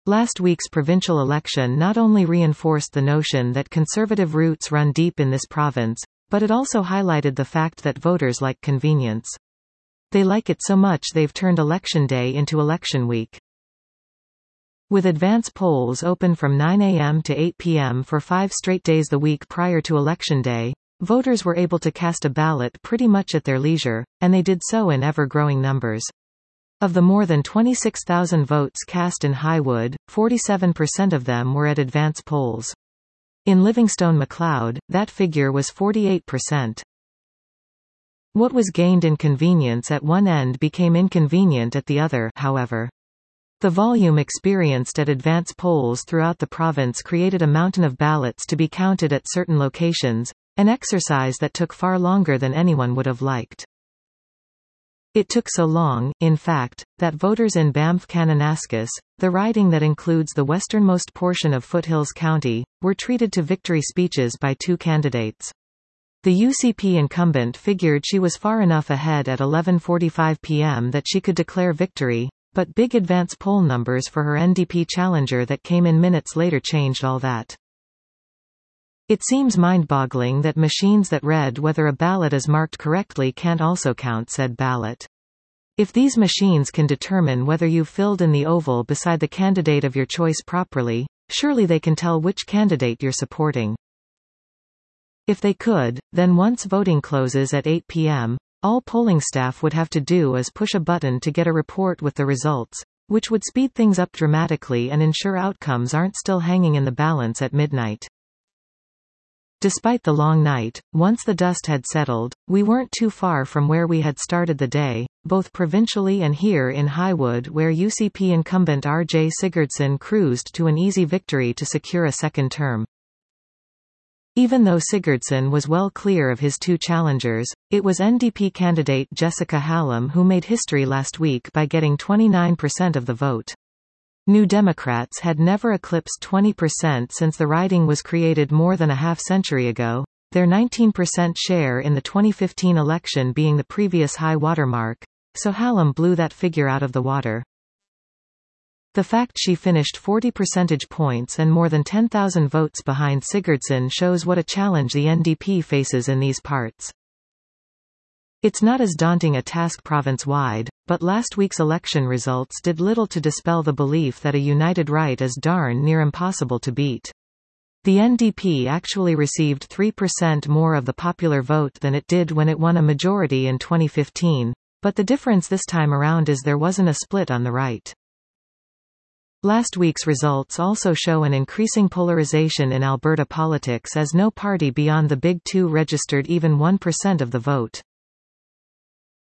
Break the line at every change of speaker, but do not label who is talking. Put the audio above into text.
Last week's provincial election not only reinforced the notion that conservative roots run deep in this province, but it also highlighted the fact that voters like convenience. They like it so much they've turned election day into election week. With advance polls open from 9 a.m. to 8 p.m. for 5 straight days the week prior to Election Day, voters were able to cast a ballot pretty much at their leisure, and they did so in ever-growing numbers. Of the more than 26,000 votes cast in Highwood, 47% of them were at advance polls. In Livingstone-Macleod, that figure was 48%. What was gained in convenience at one end became inconvenient at the other, however. The volume experienced at advance polls throughout the province created a mountain of ballots to be counted at certain locations, an exercise that took far longer than anyone would have liked. It took so long, in fact, that voters in Banff-Kananaskis, the riding that includes the westernmost portion of Foothills County, were treated to victory speeches by 2 candidates. The UCP incumbent figured she was far enough ahead at 11:45 p.m. that she could declare victory, but big advance poll numbers for her NDP challenger that came in minutes later changed all that. It seems mind-boggling that machines that read whether a ballot is marked correctly can't also count said ballot. If these machines can determine whether you've filled in the oval beside the candidate of your choice properly, surely they can tell which candidate you're supporting. If they could, then once voting closes at 8 p.m., all polling staff would have to do is push a button to get a report with the results, which would speed things up dramatically and ensure outcomes aren't still hanging in the balance at midnight. Despite the long night, once the dust had settled, we weren't too far from where we had started the day, both provincially and here in Highwood, where UCP incumbent R.J. Sigurdsson cruised to an easy victory to secure a second term. Even though Sigurdsson was well clear of his 2 challengers, it was NDP candidate Jessica Hallam who made history last week by getting 29% of the vote. New Democrats had never eclipsed 20% since the riding was created more than a half-century ago, their 19% share in the 2015 election being the previous high watermark, so Hallam blew that figure out of the water. The fact she finished 40 percentage points and more than 10,000 votes behind Sigurdsson shows what a challenge the NDP faces in these parts. It's not as daunting a task province-wide, but last week's election results did little to dispel the belief that a united right is darn near impossible to beat. The NDP actually received 3% more of the popular vote than it did when it won a majority in 2015, but the difference this time around is there wasn't a split on the right. Last week's results also show an increasing polarization in Alberta politics as no party beyond the Big Two registered even 1% of the vote.